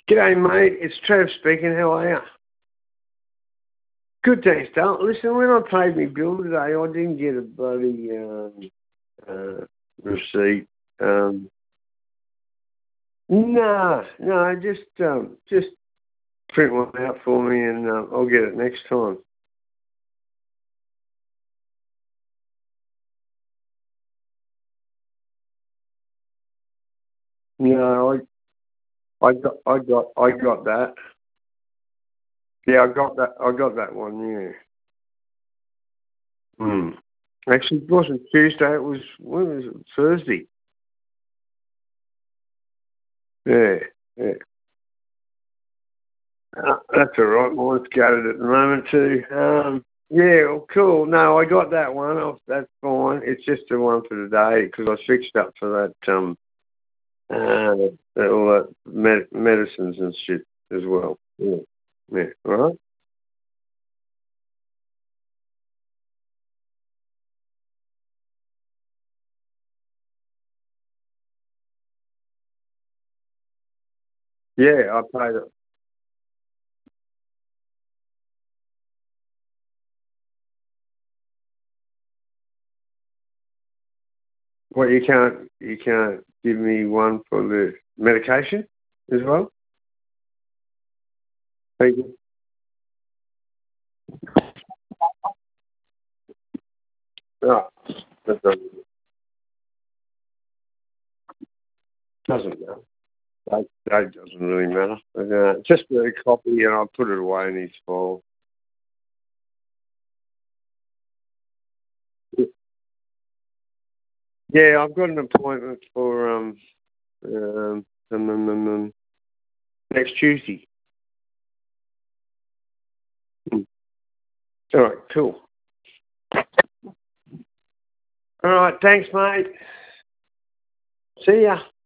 G'day, mate. It's Trev speaking. How are you? Good, thanks, Dale. Listen, when I paid my bill today, I didn't get a bloody receipt. No, just print one out for me, and I'll get it next time. No, I got that. Yeah, I got that one. Yeah. Hmm. Actually, it wasn't Tuesday. It was when was it? Thursday. Yeah. Yeah. That's all right. Mine's gutted at the moment too. Yeah, well, cool. No, I got that one. That's fine. It's just the one for today because I fixed up for that all that medicines and shit as well. Yeah, yeah. All right. Yeah, I paid it. Well, you can't give me one for the medication as well. Thank you. Oh, that doesn't matter. That doesn't really matter. But, just a copy, and I'll put it away in his file. Yeah, I've got an appointment for um, um, um, um, um, next Tuesday. Hmm. All right, cool. All right, thanks, mate. See ya.